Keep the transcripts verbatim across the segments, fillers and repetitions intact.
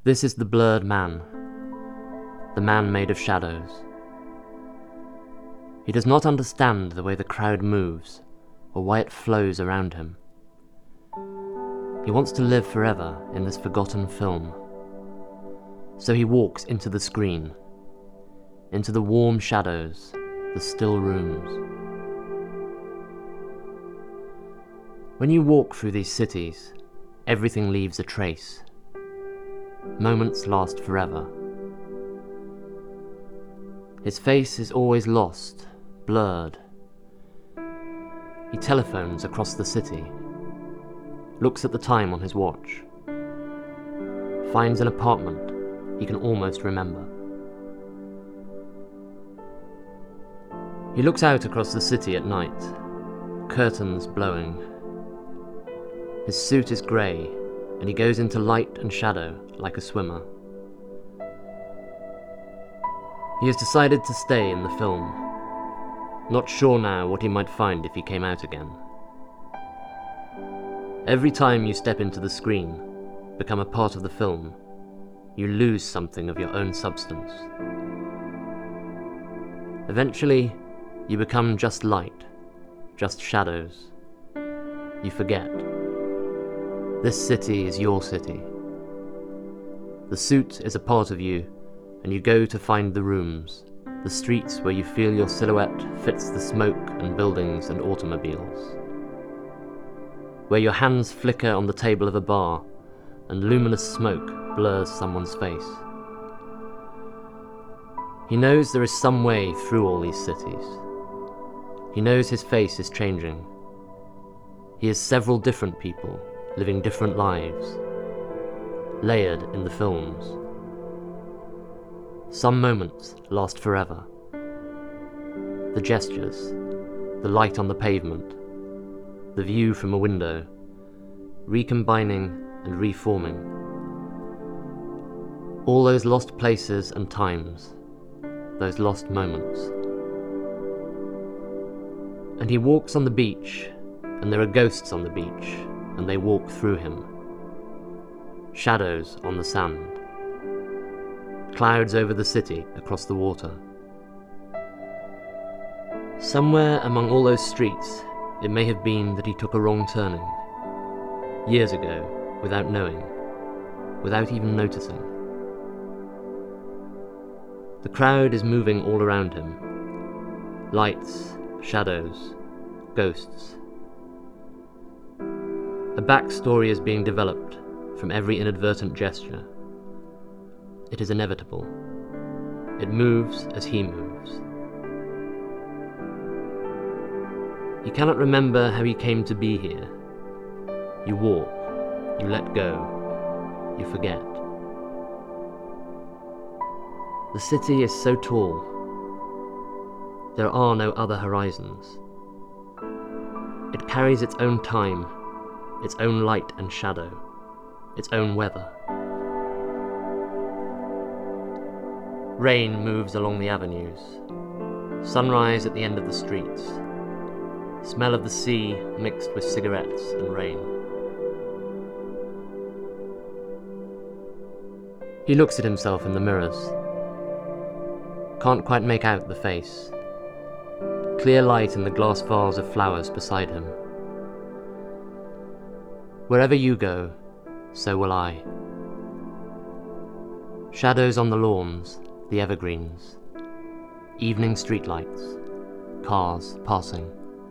This is the blurred man, the man made of shadows. He does not understand the way the crowd moves, or why it flows around him. He wants to live forever in this forgotten film. So he walks into the screen, into the warm shadows, the still rooms. When you walk through these cities, everything leaves a trace. Moments last forever. His face is always lost, blurred. He telephones across the city, looks at the time on his watch, finds an apartment he can almost remember. He looks out across the city at night, curtains blowing. His suit is grey, and he goes into light and shadow like a swimmer. He has decided to stay in the film, not sure now what he might find if he came out again. Every time you step into the screen, become a part of the film, you lose something of your own substance. Eventually, you become just light, just shadows. You forget. This city is your city. The suit is a part of you, and you go to find the rooms, the streets where you feel your silhouette fits the smoke and buildings and automobiles. Where your hands flicker on the table of a bar, and luminous smoke blurs someone's face. He knows there is some way through all these cities. He knows his face is changing. He is several different people, living different lives, layered in the films. Some moments last forever. The gestures, the light on the pavement, the view from a window, recombining and reforming. All those lost places and times, those lost moments. And he walks on the beach, and there are ghosts on the beach, and they walk through him. Shadows on the sand. Clouds over the city across the water. Somewhere among all those streets, it may have been that he took a wrong turning. Years ago, without knowing, without even noticing. The crowd is moving all around him. Lights, shadows, ghosts. A backstory is being developed from every inadvertent gesture. It is inevitable. It moves as he moves. You cannot remember how he came to be here. You walk, you let go, you forget. The city is so tall. There are no other horizons. It carries its own time, its own light and shadow, its own weather. Rain moves along the avenues. Sunrise at the end of the streets. Smell of the sea mixed with cigarettes and rain. He looks at himself in the mirrors. Can't quite make out the face. Clear light in the glass vase of flowers beside him. Wherever you go, so will I. Shadows on the lawns, the evergreens, evening streetlights, cars passing.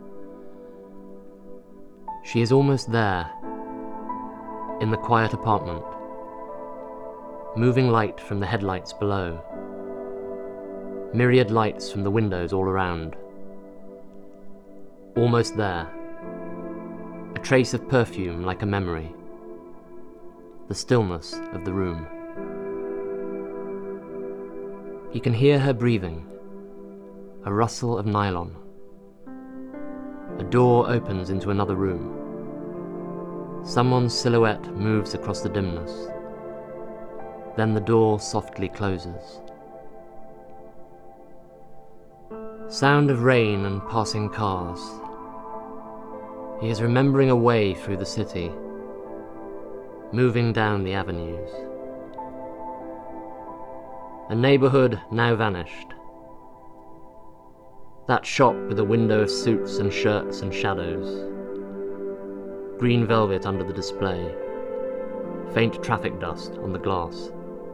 She is almost there, in the quiet apartment, moving light from the headlights below, myriad lights from the windows all around. Almost there, a trace of perfume like a memory, the stillness of the room. He can hear her breathing, a rustle of nylon. A door opens into another room. Someone's silhouette moves across the dimness. Then the door softly closes. Sound of rain and passing cars. He is remembering a way through the city, moving down the avenues. A neighbourhood now vanished. That shop with a window of suits and shirts and shadows. Green velvet under the display. Faint traffic dust on the glass.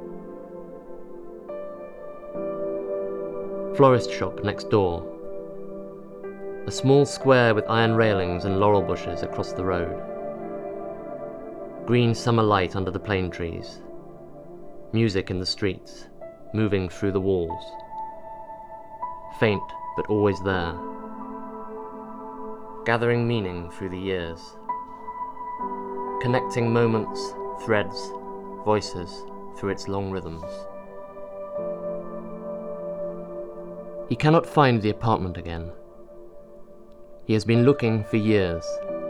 Florist shop next door. A small square with iron railings and laurel bushes across the road. Green summer light under the plane trees. Music in the streets, moving through the walls. Faint, but always there. Gathering meaning through the years. Connecting moments, threads, voices through its long rhythms. He cannot find the apartment again. He has been looking for years.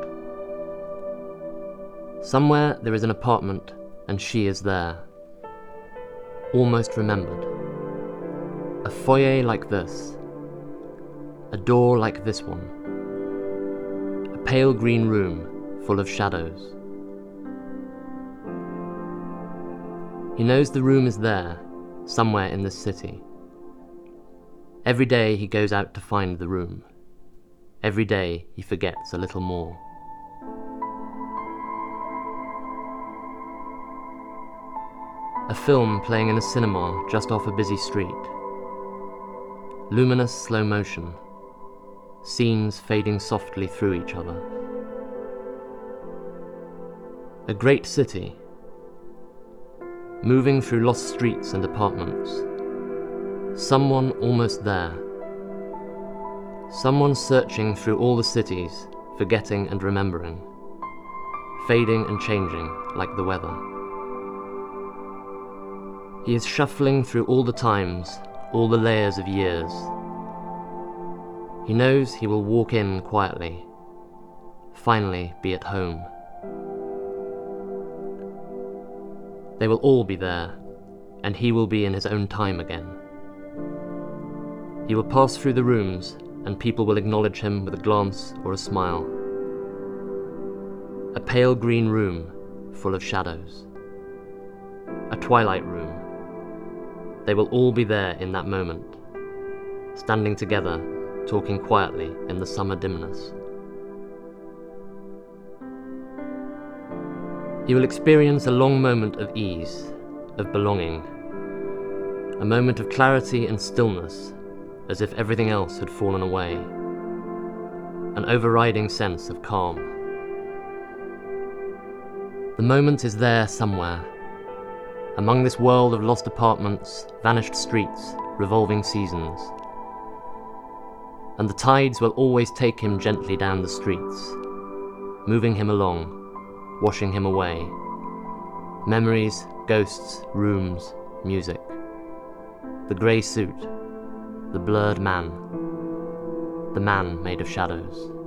Somewhere there is an apartment, and she is there. Almost remembered. A foyer like this. A door like this one. A pale green room full of shadows. He knows the room is there, somewhere in this city. Every day he goes out to find the room. Every day he forgets a little more. A film playing in a cinema just off a busy street. Luminous slow motion. Scenes fading softly through each other. A great city. Moving through lost streets and apartments. Someone almost there. Someone searching through all the cities, forgetting and remembering. Fading and changing like the weather. He is shuffling through all the times, all the layers of years. He knows he will walk in quietly, finally be at home. They will all be there, and he will be in his own time again. He will pass through the rooms, and people will acknowledge him with a glance or a smile. A pale green room full of shadows. A twilight room. They will all be there in that moment, standing together, talking quietly in the summer dimness. He will experience a long moment of ease, of belonging, a moment of clarity and stillness, as if everything else had fallen away, an overriding sense of calm. The moment is there somewhere, among this world of lost apartments, vanished streets, revolving seasons. And the tides will always take him gently down the streets, moving him along, washing him away. Memories, ghosts, rooms, music. The grey suit, the blurred man, the man made of shadows.